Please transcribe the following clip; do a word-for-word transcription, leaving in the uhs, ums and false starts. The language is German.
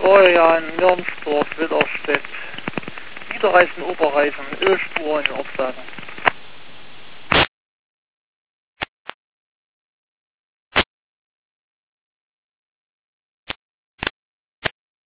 Florian, Nürnsdorf, Witterstedt, Niederreichen, Oberreichen, Ölspuren in Ortslagen.